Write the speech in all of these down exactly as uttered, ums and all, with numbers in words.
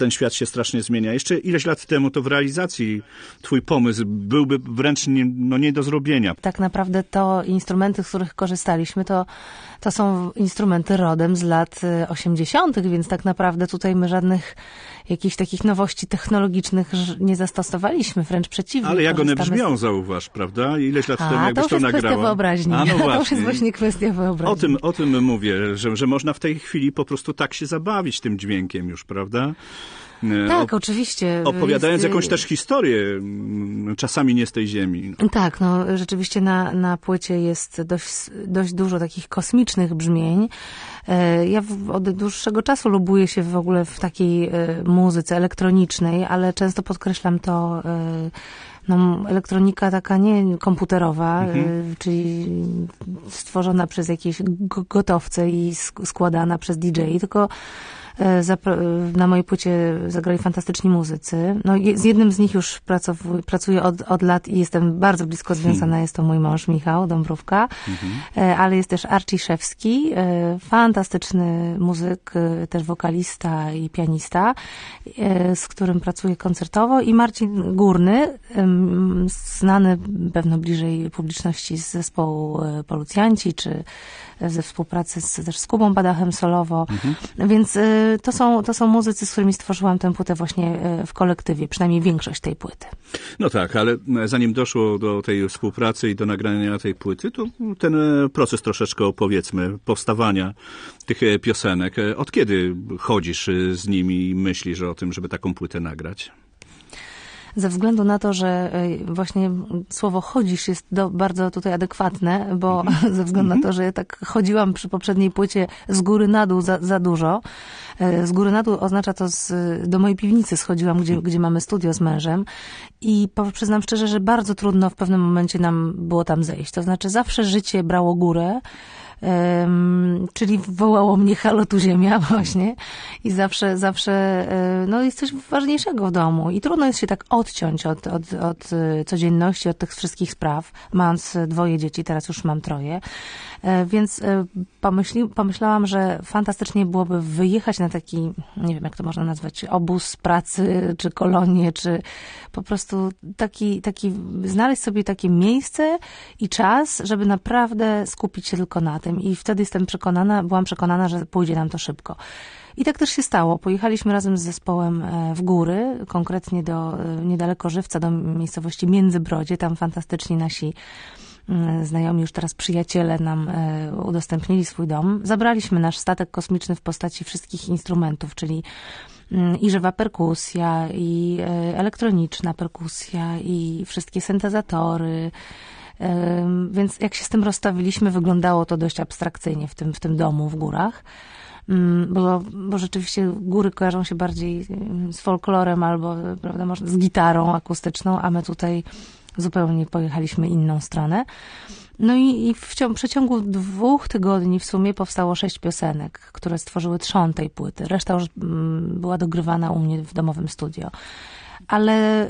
ten świat się strasznie zmienia. Jeszcze ileś lat temu to w realizacji twój pomysł byłby wręcz nie, no nie do zrobienia. Tak naprawdę to instrumenty, z których korzystaliśmy, to, to są instrumenty rodem z lat osiemdziesiątych, więc tak naprawdę tutaj my żadnych jakichś takich nowości technologicznych nie zastosowaliśmy, wręcz przeciwnie. Ale jak one brzmią, z... zauważ, prawda? Ileś lat A, temu, jakbyś to, to nagrała. To już jest kwestia wyobraźni. A, no właśnie. To już jest właśnie kwestia wyobraźni. O tym, o tym mówię, że, że można w tej chwili po prostu tak się zabawić tym dźwiękiem już, prawda? Tak, o, oczywiście. Opowiadając jest... jakąś też historię, czasami nie z tej ziemi. No. Tak, no rzeczywiście na, na płycie jest dość, dość dużo takich kosmicznych brzmień. Ja od dłuższego czasu lubuję się w ogóle w takiej muzyce elektronicznej, ale często podkreślam to, no, elektronika taka nie komputerowa, mhm. czyli stworzona przez jakieś gotowce i składana przez D J, tylko na mojej płycie zagrali fantastyczni muzycy. No, z jednym z nich już pracuję, pracuję od, od lat i jestem bardzo blisko związana. Hmm. Jest to mój mąż Michał Dąbrówka, hmm. ale jest też Archie Szewski, fantastyczny muzyk, też wokalista i pianista, z którym pracuję koncertowo, i Marcin Górny, znany pewno bliżej publiczności z zespołu Polucjanci, czy ze współpracy z, też z Kubą Badachem solowo. Mhm. Więc y, to, są, to są muzycy, z którymi stworzyłam tę płytę właśnie y, w kolektywie, przynajmniej większość tej płyty. No tak, ale zanim doszło do tej współpracy i do nagrania tej płyty, to ten proces troszeczkę opowiedzmy, powstawania tych piosenek. Od kiedy chodzisz z nimi i myślisz o tym, żeby taką płytę nagrać? Ze względu na to, że właśnie słowo chodzisz jest do, bardzo tutaj adekwatne, bo mm-hmm. ze względu na to, że ja tak chodziłam przy poprzedniej płycie z góry na dół za, za dużo. Z góry na dół oznacza to, z, do mojej piwnicy schodziłam, gdzie, gdzie mamy studio z mężem, i po, przyznam szczerze, że bardzo trudno w pewnym momencie nam było tam zejść. To znaczy zawsze życie brało górę. Um, czyli wołało mnie halo tu ziemia właśnie, i zawsze, zawsze no jest coś ważniejszego w domu i trudno jest się tak odciąć od, od, od codzienności, od tych wszystkich spraw, mając dwoje dzieci, teraz już mam troje, więc pomyśli, pomyślałam, że fantastycznie byłoby wyjechać na taki, nie wiem jak to można nazwać, obóz pracy, czy kolonię, czy po prostu taki, taki znaleźć sobie takie miejsce i czas, żeby naprawdę skupić się tylko na tym. I wtedy jestem przekonana, byłam przekonana, że pójdzie nam to szybko. I tak też się stało. Pojechaliśmy razem z zespołem w góry, konkretnie do niedaleko Żywca, do miejscowości Międzybrodzie. Tam fantastyczni nasi znajomi, już teraz przyjaciele nam udostępnili swój dom. Zabraliśmy nasz statek kosmiczny w postaci wszystkich instrumentów, czyli i żywa perkusja, i elektroniczna perkusja, i wszystkie syntezatory. Więc jak się z tym rozstawiliśmy, wyglądało to dość abstrakcyjnie w tym, w tym domu w górach. Bo, bo rzeczywiście góry kojarzą się bardziej z folklorem albo, prawda, może z gitarą akustyczną, a my tutaj zupełnie pojechaliśmy inną stronę. No i, i w ciągu, przeciągu dwóch tygodni w sumie powstało sześć piosenek, które stworzyły trzon tej płyty. Reszta już była dogrywana u mnie w domowym studio. Ale...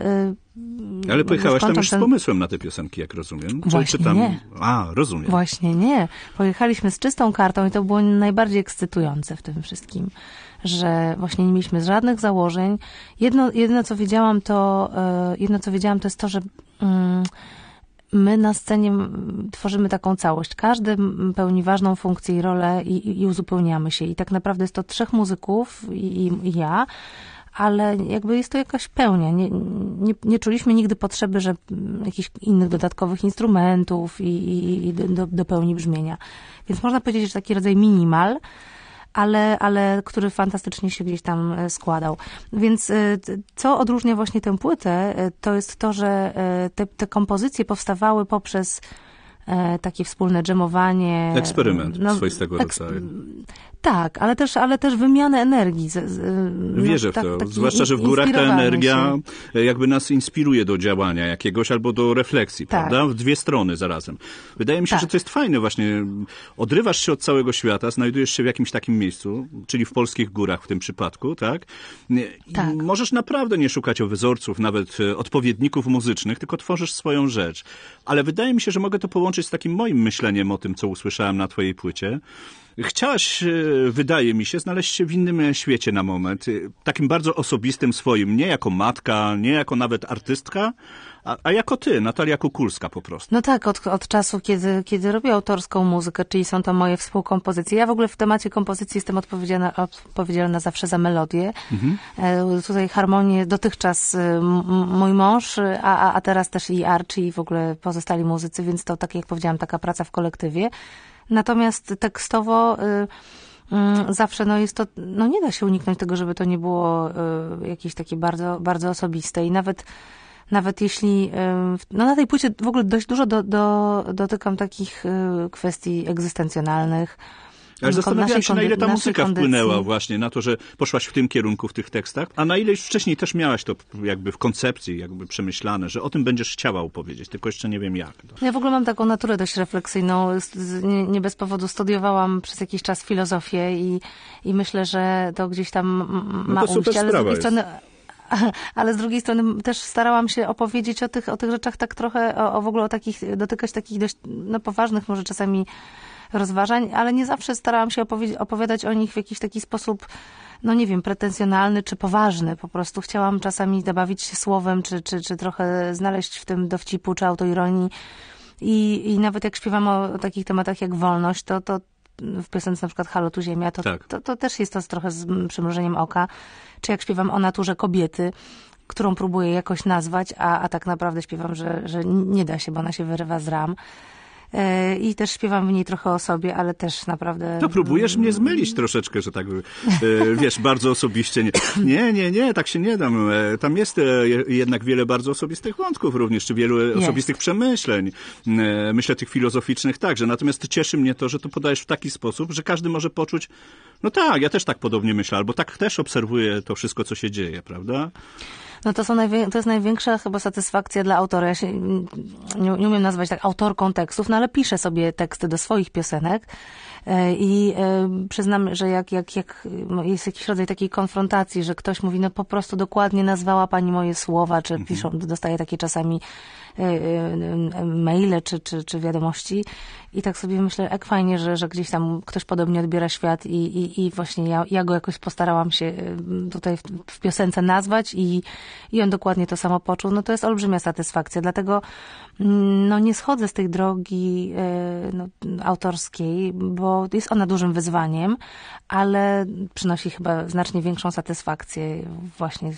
Ale pojechałaś tam już ten... z pomysłem na te piosenki, jak rozumiem. Właśnie czy tam... nie. A, rozumiem. Właśnie nie. Pojechaliśmy z czystą kartą i to było najbardziej ekscytujące w tym wszystkim, że właśnie nie mieliśmy żadnych założeń. Jedno, jedno co wiedziałam, to jedno, co wiedziałam, to jest to, że mm, my na scenie tworzymy taką całość. Każdy pełni ważną funkcję i rolę i, i, i uzupełniamy się. I tak naprawdę jest to trzech muzyków i, i ja, ale jakby jest to jakaś pełnia. Nie, nie, nie czuliśmy nigdy potrzeby, że jakichś innych dodatkowych instrumentów i, i, i do, do pełni brzmienia. Więc można powiedzieć, że taki rodzaj minimal, ale, ale który fantastycznie się gdzieś tam składał. Więc co odróżnia właśnie tę płytę, to jest to, że te, te kompozycje powstawały poprzez takie wspólne dżemowanie. Eksperyment no, swoistego rodzaju. Tak, ale też, ale też wymianę energii. No, Wierzę w tak, to. Zwłaszcza, że w górach ta energia się. jakby nas inspiruje do działania jakiegoś albo do refleksji, tak. prawda? W dwie strony zarazem. Wydaje mi się, tak. że to jest fajne właśnie. Odrywasz się od całego świata, znajdujesz się w jakimś takim miejscu, czyli w polskich górach w tym przypadku, tak? I tak. możesz naprawdę nie szukać o wzorców, nawet odpowiedników muzycznych, tylko tworzysz swoją rzecz. Ale wydaje mi się, że mogę to połączyć z takim moim myśleniem o tym, co usłyszałem na twojej płycie. Chciałaś, wydaje mi się, znaleźć się w innym świecie na moment, takim bardzo osobistym swoim, nie jako matka, nie jako nawet artystka, a, a jako ty, Natalia Kukulska po prostu. No tak, od, od czasu, kiedy, kiedy robię autorską muzykę, czyli są to moje współkompozycje. Ja w ogóle w temacie kompozycji jestem odpowiedzialna, odpowiedzialna zawsze za melodię. Mhm. E, tutaj harmonię dotychczas m, mój mąż, a, a teraz też i Archie i w ogóle pozostali muzycy, więc to, tak jak powiedziałam, taka praca w kolektywie. Natomiast tekstowo y, y, zawsze no jest to, no nie da się uniknąć tego, żeby to nie było y, jakieś takie bardzo, bardzo osobiste i nawet Nawet jeśli, no na tej płycie w ogóle dość dużo do, do, dotykam takich kwestii egzystencjonalnych. Ale zastanawiam się, na ile ta muzyka kondycji wpłynęła właśnie na to, że poszłaś w tym kierunku w tych tekstach, a na ile już wcześniej też miałaś to jakby w koncepcji, jakby przemyślane, że o tym będziesz chciała opowiedzieć, tylko jeszcze nie wiem jak. Ja w ogóle mam taką naturę dość refleksyjną. Nie, nie bez powodu studiowałam przez jakiś czas filozofię i, i myślę, że to gdzieś tam ma no to ujść, ale z drugiej strony... Jest. Ale z drugiej strony też starałam się opowiedzieć o tych, o tych rzeczach tak trochę, o, o w ogóle o takich, dotykać takich dość no, poważnych może czasami rozważań, ale nie zawsze starałam się opowie- opowiadać o nich w jakiś taki sposób, no nie wiem, pretensjonalny czy poważny. Po prostu chciałam czasami zabawić się słowem, czy, czy, czy trochę znaleźć w tym dowcipu, czy autoironii. I, i nawet jak śpiewam o takich tematach jak wolność, to, to w piosence na przykład Halo tu Ziemia, to, tak. to, to też jest to trochę z przymrużeniem oka. Czy jak śpiewam o naturze kobiety, którą próbuję jakoś nazwać, a, a tak naprawdę śpiewam, że, że nie da się, bo ona się wyrywa z ram. I też śpiewam w niej trochę o sobie, ale też naprawdę... To próbujesz mnie zmylić troszeczkę, że tak, wiesz, bardzo osobiście. Nie, nie, nie, nie, tak się nie dam. Tam jest jednak wiele bardzo osobistych wątków również, czy wielu jest. osobistych przemyśleń. Myślę tych filozoficznych także. Natomiast cieszy mnie to, że to podajesz w taki sposób, że każdy może poczuć, no tak, ja też tak podobnie myślę, albo tak też obserwuję to wszystko, co się dzieje, prawda? No to, są najwię- to jest największa chyba satysfakcja dla autora. Ja się nie, nie umiem nazwać tak autorką tekstów, no ale piszę sobie teksty do swoich piosenek i przyznam, że jak, jak, jak jest jakiś rodzaj takiej konfrontacji, że ktoś mówi, no po prostu dokładnie nazwała pani moje słowa, czy piszą, dostaję takie czasami maile czy, czy, czy wiadomości i tak sobie myślę, jak fajnie, że, że gdzieś tam ktoś podobnie odbiera świat i, i, i właśnie ja, ja go jakoś postarałam się tutaj w, w piosence nazwać i, i on dokładnie to samo poczuł. No to jest olbrzymia satysfakcja, dlatego no nie schodzę z tej drogi no, autorskiej, bo jest ona dużym wyzwaniem, ale przynosi chyba znacznie większą satysfakcję właśnie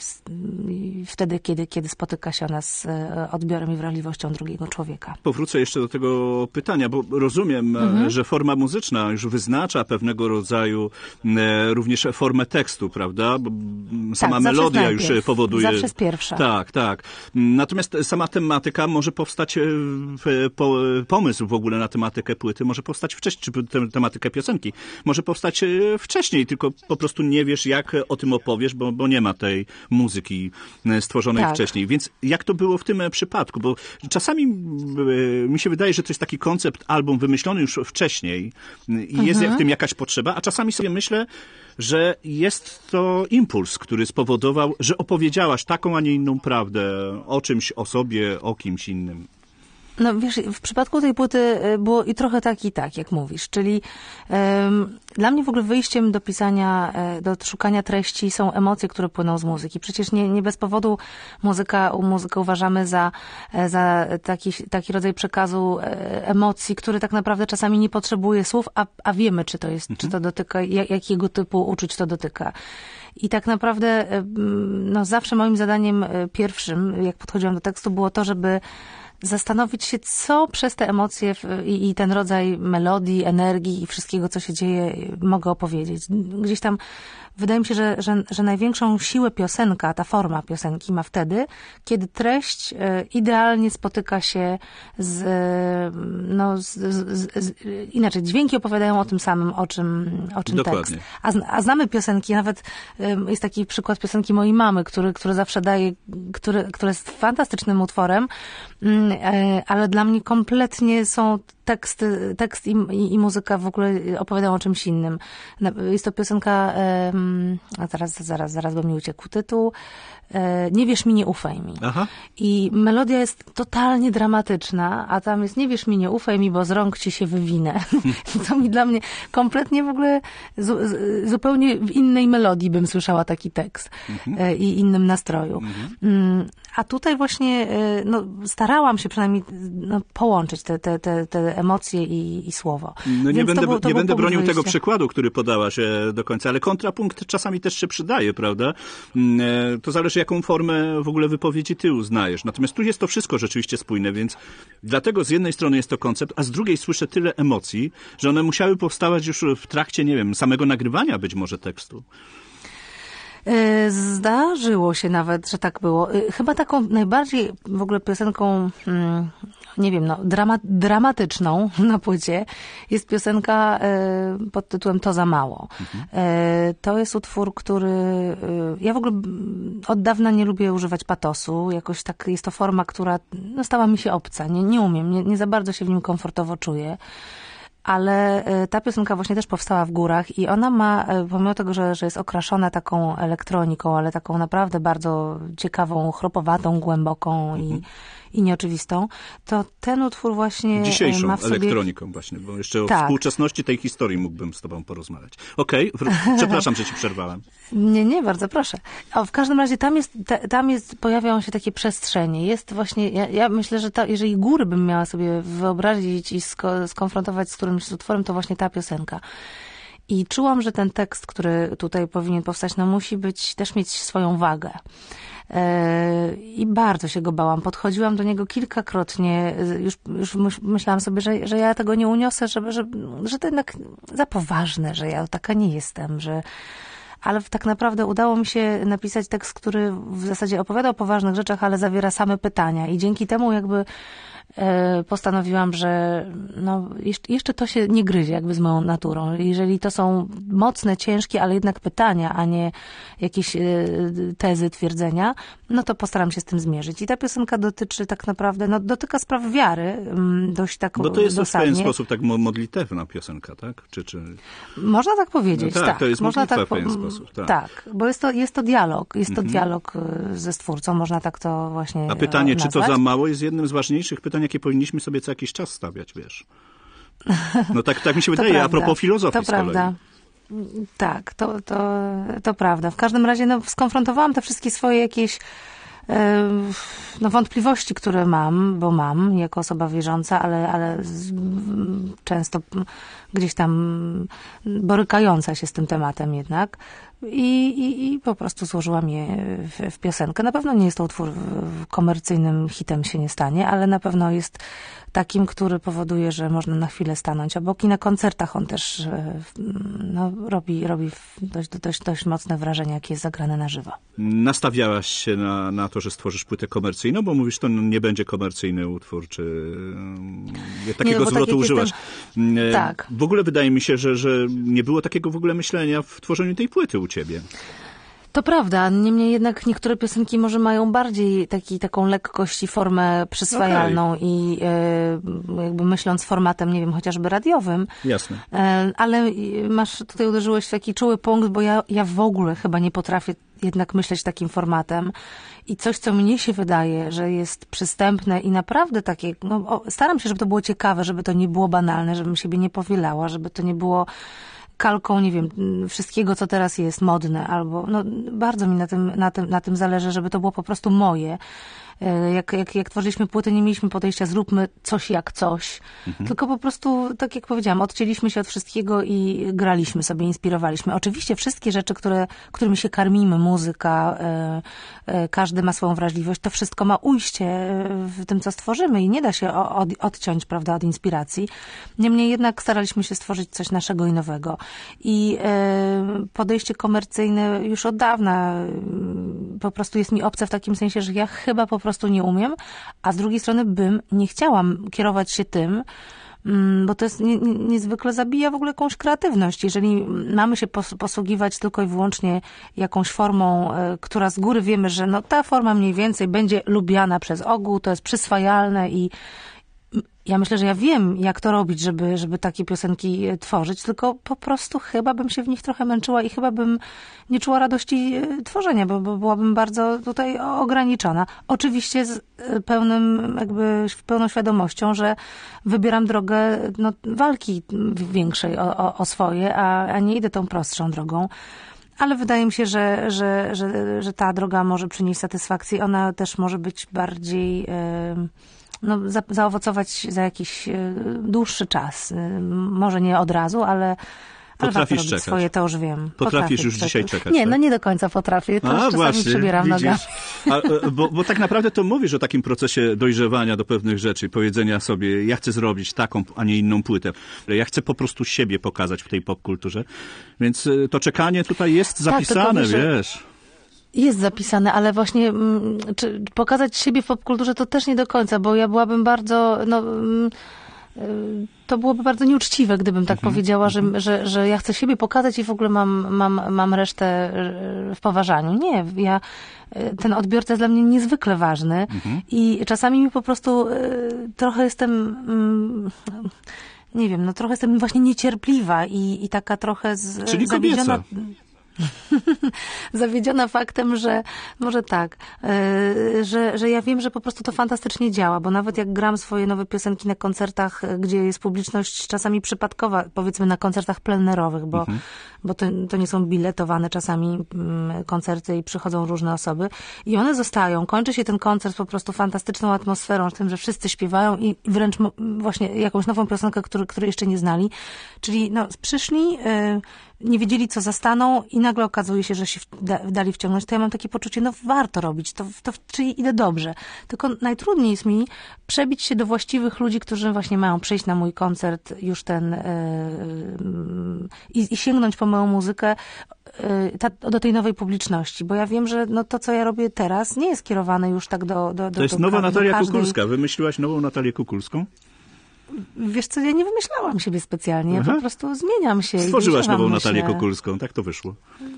wtedy, kiedy, kiedy spotyka się ona z odbiorem i wrażliwością drugiego człowieka. Powrócę jeszcze do tego pytania, bo rozumiem, mhm. że forma muzyczna już wyznacza pewnego rodzaju również formę tekstu, prawda? Bo sama tak, melodia już powoduje... Zawsze jest pierwsza. Tak, tak. Natomiast sama tematyka może powstać, po, pomysł w ogóle na tematykę płyty może powstać wcześniej, czy te, tematykę piosenki może powstać wcześniej, tylko po prostu nie wiesz, jak o tym opowiesz, bo, bo nie ma tej muzyki stworzonej tak. wcześniej. Więc jak to było w tym przypadku? Bo czasami mi się wydaje, że to jest taki koncept, album wymyślony już wcześniej i jest mhm. w tym jakaś potrzeba, a czasami sobie myślę, że jest to impuls, który spowodował, że opowiedziałaś taką, a nie inną prawdę o czymś, o sobie, o kimś innym. No wiesz, w przypadku tej płyty było i trochę tak, i tak, jak mówisz. Czyli um, dla mnie w ogóle wyjściem do pisania, do szukania treści są emocje, które płyną z muzyki. Przecież nie, nie bez powodu muzyka, muzykę uważamy za, za taki, taki rodzaj przekazu emocji, który tak naprawdę czasami nie potrzebuje słów, a, a wiemy, czy to jest, mhm. czy to dotyka, jak, jakiego typu uczuć to dotyka. I tak naprawdę no, zawsze moim zadaniem pierwszym, jak podchodziłam do tekstu, było to, żeby zastanowić się, co przez te emocje i, i ten rodzaj melodii, energii i wszystkiego, co się dzieje, mogę opowiedzieć. Gdzieś tam wydaje mi się, że, że, że największą siłę piosenka, ta forma piosenki ma wtedy, kiedy treść idealnie spotyka się z, no, z, z, z inaczej, dźwięki opowiadają o tym samym, o czym, o czym tekst. A, a znamy piosenki, nawet jest taki przykład piosenki mojej mamy, który, który zawsze daje, który, który jest fantastycznym utworem, ale dla mnie kompletnie są tekst, tekst i, i, i muzyka w ogóle opowiadają o czymś innym. Jest to piosenka, um, a zaraz, zaraz, zaraz, bo mi uciekł tytuł, Nie wierz mi, nie ufaj mi. Aha. I melodia jest totalnie dramatyczna, a tam jest nie wierz mi, nie ufaj mi, bo z rąk ci się wywinę. To mi dla mnie kompletnie w ogóle zu, zupełnie w innej melodii bym słyszała taki tekst mhm. i innym nastroju. Mhm. A tutaj właśnie no, starałam się przynajmniej no, połączyć te, te, te, te emocje i, i słowo. No nie Więc będę, to był, to nie był będę bronił wyjścia. tego przykładu, który podałaś do końca, ale kontrapunkt czasami też się przydaje, prawda? To zależy, jaką formę w ogóle wypowiedzi ty uznajesz. Natomiast tu jest to wszystko rzeczywiście spójne, więc dlatego z jednej strony jest to koncept, a z drugiej słyszę tyle emocji, że one musiały powstawać już w trakcie, nie wiem, samego nagrywania być może tekstu. Zdarzyło się nawet, że tak było. Chyba taką najbardziej w ogóle piosenką, nie wiem, no, drama, dramatyczną na płycie jest piosenka pod tytułem To za mało. Mhm. To jest utwór, który... Ja w ogóle od dawna nie lubię używać patosu. Jakoś tak jest to forma, która no, stała mi się obca. Nie, nie umiem, nie, nie za bardzo się w nim komfortowo czuję. Ale ta piosenka właśnie też powstała w górach i ona ma, pomimo tego, że, że jest okraszona taką elektroniką, ale taką naprawdę bardzo ciekawą, chropowatą, głęboką i, i nieoczywistą, to ten utwór właśnie dzisiejszą ma w sobie... elektroniką właśnie, bo jeszcze tak. o współczesności tej historii mógłbym z tobą porozmawiać. Okej, okay. Przepraszam, że ci przerwałem. Nie, nie, bardzo proszę. O, w każdym razie tam jest, tam jest, pojawiają się takie przestrzenie. Jest właśnie, ja, ja myślę, że ta, jeżeli góry bym miała sobie wyobrazić i sko, skonfrontować z którymś utworem, to właśnie ta piosenka. I czułam, że ten tekst, który tutaj powinien powstać, no musi być, też mieć swoją wagę. I bardzo się go bałam. Podchodziłam do niego kilkakrotnie. Już, już myślałam sobie, że, że ja tego nie uniosę, że, że, że to jednak za poważne, że ja taka nie jestem, że... Ale tak naprawdę udało mi się napisać tekst, który w zasadzie opowiada o poważnych rzeczach, ale zawiera same pytania. I dzięki temu jakby postanowiłam, że no, jeszcze to się nie gryzie jakby z moją naturą. Jeżeli to są mocne, ciężkie, ale jednak pytania, a nie jakieś tezy, twierdzenia, no to postaram się z tym zmierzyć. I ta piosenka dotyczy tak naprawdę, no dotyka spraw wiary dość tak dosadnie. Bo to jest w pewien sposób tak modlitewna piosenka, tak? Czy, czy... Można tak powiedzieć, no tak. tak. To jest Można tak w pewien sposób, tak. Tak, bo jest to, jest to dialog. Jest to mhm. dialog ze Stwórcą, można tak to właśnie A pytanie, nazwać. czy to za mało, jest jednym z ważniejszych pytań, jakie powinniśmy sobie co jakiś czas stawiać, wiesz. No tak, tak mi się wydaje, prawda. A propos filozofii to z kolei. Prawda. Tak, to, to, to prawda. W każdym razie no, skonfrontowałam te wszystkie swoje jakieś no, wątpliwości, które mam, bo mam jako osoba wierząca, ale, ale z, często gdzieś tam borykająca się z tym tematem jednak. I, i, i po prostu złożyłam je w, w piosenkę. Na pewno nie jest to utwór komercyjnym hitem, się nie stanie, ale na pewno jest takim, który powoduje, że można na chwilę stanąć obok i na koncertach on też no, robi, robi dość, dość, dość mocne wrażenie, jak jest zagrane na żywo. Nastawiałaś się na, na to, że stworzysz płytę komercyjną, bo mówisz, to nie będzie komercyjny utwór, czy takiego nie, no, zwrotu tak użyłaś. Jestem... Tak. W ogóle wydaje mi się, że, że nie było takiego w ogóle myślenia w tworzeniu tej płyty u ciebie. To prawda, niemniej jednak niektóre piosenki może mają bardziej taki, taką lekkość i formę przyswajalną okay. i e, jakby myśląc formatem, nie wiem, chociażby radiowym. Jasne. E, ale masz, tutaj uderzyłeś w taki czuły punkt, bo ja, ja w ogóle chyba nie potrafię jednak myśleć takim formatem. I coś, co mnie się wydaje, że jest przystępne i naprawdę takie, no, o, staram się, żeby to było ciekawe, żeby to nie było banalne, żebym siebie nie powielała, żeby to nie było kalką, nie wiem, wszystkiego, co teraz jest modne, albo, no, bardzo mi na tym, na tym, na tym zależy, żeby to było po prostu moje. Jak, jak, jak tworzyliśmy płyty, nie mieliśmy podejścia, zróbmy coś jak coś, mhm. tylko po prostu, tak jak powiedziałam, odcięliśmy się od wszystkiego i graliśmy sobie, inspirowaliśmy. Oczywiście wszystkie rzeczy, które, którymi się karmimy, muzyka, e, e, każdy ma swoją wrażliwość, to wszystko ma ujście w tym, co stworzymy i nie da się od, odciąć, prawda, od inspiracji. Niemniej jednak staraliśmy się stworzyć coś naszego i nowego. I e, podejście komercyjne już od dawna e, po prostu jest mi obce w takim sensie, że ja chyba po prostu nie umiem, a z drugiej strony bym nie chciała kierować się tym, bo to jest nie, nie, niezwykle zabija w ogóle jakąś kreatywność. Jeżeli mamy się pos, posługiwać tylko i wyłącznie jakąś formą, y, która z góry wiemy, że no ta forma mniej więcej będzie lubiana przez ogół, to jest przyswajalne i Ja myślę, że ja wiem, jak to robić, żeby, żeby takie piosenki tworzyć, tylko po prostu chyba bym się w nich trochę męczyła i chyba bym nie czuła radości tworzenia, bo, bo byłabym bardzo tutaj ograniczona. Oczywiście z pełnym, jakby pełną świadomością, że wybieram drogę no, walki większej o, o, o swoje, a, a nie idę tą prostszą drogą. Ale wydaje mi się, że, że, że, że ta droga może przynieść satysfakcję. Ona też może być bardziej... Yy, no, za, zaowocować za jakiś y, dłuższy czas. Y, może nie od razu, ale, ale warto robić czekać. Swoje, to już wiem. Potrafisz już czekać. dzisiaj czekać. Nie, tak? no nie do końca potrafię. To już czasami przebieram nogami. A, bo, bo tak naprawdę to mówisz o takim procesie dojrzewania do pewnych rzeczy, powiedzenia sobie, ja chcę zrobić taką, a nie inną płytę. Ja chcę po prostu siebie pokazać w tej popkulturze. Więc to czekanie tutaj jest zapisane, tak, wiesz... Jest zapisane, ale właśnie czy pokazać siebie w popkulturze to też nie do końca, bo ja byłabym bardzo, no, to byłoby bardzo nieuczciwe, gdybym tak mhm. powiedziała, że, że, że ja chcę siebie pokazać i w ogóle mam, mam, mam resztę w poważaniu. Nie, ja, ten odbiorca jest dla mnie niezwykle ważny mhm. i czasami mi po prostu trochę jestem, nie wiem, no trochę jestem właśnie niecierpliwa i, i taka trochę z, Czyli zawiedziona. Kobieca. Zawiedziona faktem, że może tak, yy, że, że ja wiem, że po prostu to fantastycznie działa, bo nawet jak gram swoje nowe piosenki na koncertach, gdzie jest publiczność czasami przypadkowa, powiedzmy na koncertach plenerowych, bo, mhm. bo to, to nie są biletowane czasami mm, koncerty i przychodzą różne osoby i one zostają, kończy się ten koncert po prostu fantastyczną atmosferą, tym, że wszyscy śpiewają i wręcz właśnie jakąś nową piosenkę, której, której jeszcze nie znali. Czyli no, przyszli, yy, nie wiedzieli, co zastaną i nagle okazuje się, że się dali wciągnąć, to ja mam takie poczucie, no warto robić, to, to czyli idę dobrze. Tylko najtrudniej jest mi przebić się do właściwych ludzi, którzy właśnie mają przyjść na mój koncert już ten yy, i, i sięgnąć po moją muzykę yy, ta, do tej nowej publiczności, bo ja wiem, że no, to, co ja robię teraz, nie jest kierowane już tak do... do, do to jest do, nowa do Natalia każdej... Kukulska. Wymyśliłaś nową Natalię Kukulską? Wiesz co, ja nie wymyślałam siebie specjalnie, ja po prostu zmieniam się. Stworzyłaś nową myślę. Natalię Kukulską, tak to wyszło.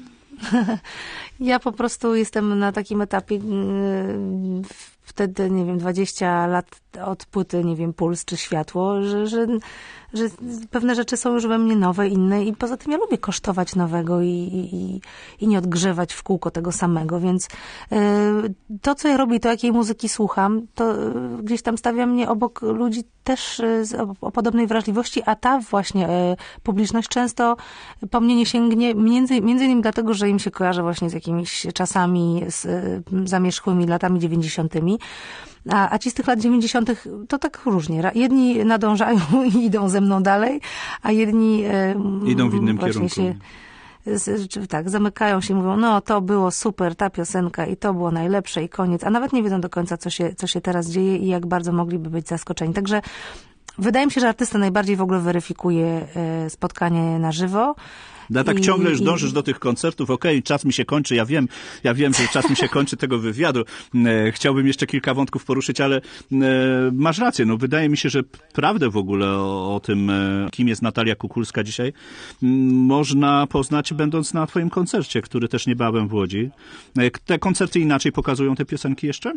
Ja po prostu jestem na takim etapie, wtedy, nie wiem, dwadzieścia lat od płyty, nie wiem, Puls czy Światło, że, że, że pewne rzeczy są już we mnie nowe, inne i poza tym ja lubię kosztować nowego i, i, i nie odgrzewać w kółko tego samego, więc y, to, co ja robię, to jakiej muzyki słucham, to y, gdzieś tam stawia mnie obok ludzi też y, o, o podobnej wrażliwości, a ta właśnie y, publiczność często po mnie nie sięgnie, między, między innymi dlatego, że im się kojarzy właśnie z jakimiś czasami z, y, zamierzchłymi latami dziewięćdziesiątymi. A, a ci z tych lat dziewięćdziesiątych to tak różnie. Jedni nadążają i idą ze mną dalej, a jedni e, idą w innym kierunku. Się, z, czy, tak, zamykają się i mówią, no to było super, ta piosenka i to było najlepsze i koniec. A nawet nie wiedzą do końca, co się, co się teraz dzieje i jak bardzo mogliby być zaskoczeni. Także wydaje mi się, że artysta najbardziej w ogóle weryfikuje e, spotkanie na żywo. No tak I, ciągle już i... dążysz do tych koncertów. Okej, okay, czas mi się kończy, ja wiem, ja wiem, że czas mi się kończy tego wywiadu. E, chciałbym jeszcze kilka wątków poruszyć, ale e, masz rację. No, wydaje mi się, że prawdę w ogóle o, o tym, e, kim jest Natalia Kukulska dzisiaj, m, można poznać będąc na twoim koncercie, który też niebawem w Łodzi. E, te koncerty inaczej pokazują te piosenki jeszcze?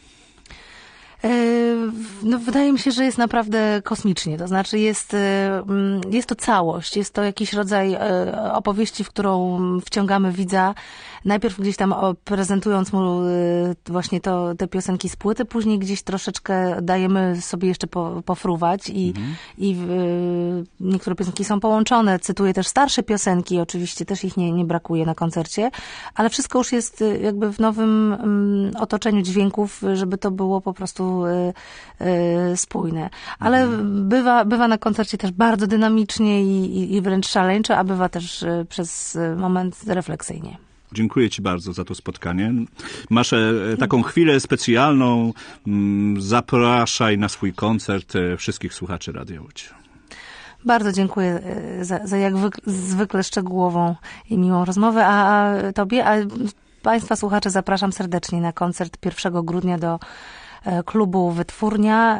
No, wydaje mi się, że jest naprawdę kosmicznie. To znaczy jest, jest to całość, jest to jakiś rodzaj opowieści, w którą wciągamy widza. Najpierw gdzieś tam prezentując mu właśnie to, te piosenki z płyty, później gdzieś troszeczkę dajemy sobie jeszcze po, pofruwać i, mhm. i niektóre piosenki są połączone. Cytuję też starsze piosenki, oczywiście też ich nie, nie brakuje na koncercie, ale wszystko już jest jakby w nowym otoczeniu dźwięków, żeby to było po prostu spójne. Ale mhm. bywa, bywa na koncercie też bardzo dynamicznie i, i wręcz szaleńczo, a bywa też przez moment refleksyjnie. Dziękuję ci bardzo za to spotkanie. Masz taką chwilę specjalną. Zapraszaj na swój koncert wszystkich słuchaczy Radia Łódź. Bardzo dziękuję za, za jak wy, zwykle szczegółową i miłą rozmowę, a, a tobie, a państwa słuchacze zapraszam serdecznie na koncert pierwszego grudnia do klubu Wytwórnia.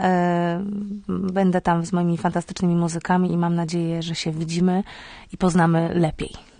Będę tam z moimi fantastycznymi muzykami i mam nadzieję, że się widzimy i poznamy lepiej.